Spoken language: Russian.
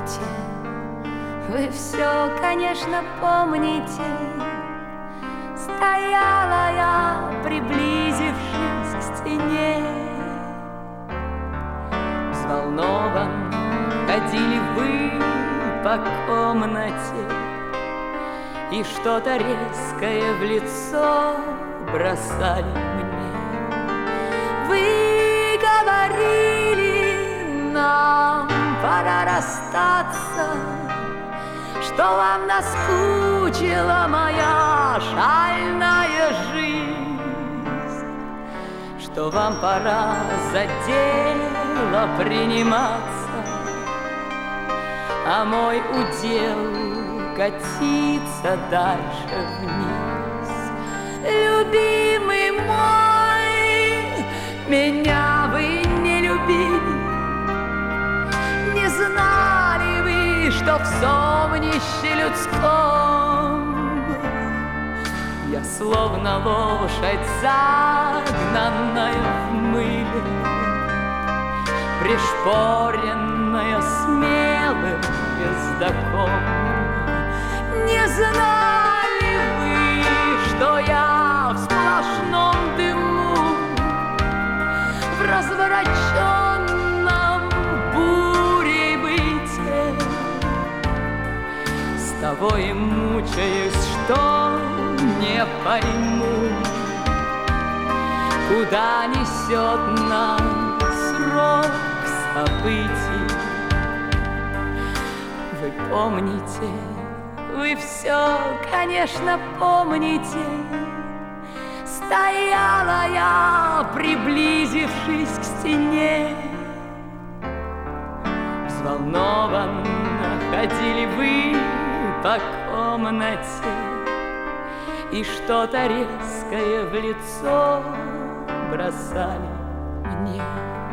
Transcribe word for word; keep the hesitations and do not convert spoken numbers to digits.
помните, вы все, конечно, помните. Стояла я, приблизившись к стене. Взволнован ходили вы по комнате и что-то резкое в лицо бросали мне. Вы говорили, нам пора расстаться, что вам наскучила моя шальная жизнь, что вам пора за дело приниматься, а мой удел катиться дальше вниз. Любимый мой, меня вы не любили, не знали вы, что в совнище людском я словно лошадь, загнанная в мыле, пришпоренная смелым ездаком. Не знали вы, что я в сплошном дыму, в развороченном бурей быте, с того и мучаюсь, что не пойму, куда несет нас срок событий. Вы помните, вы все, конечно, помните. Стояла я, приблизившись к стене. Взволнованно ходили вы по комнате и что-то резкое в лицо бросали мне.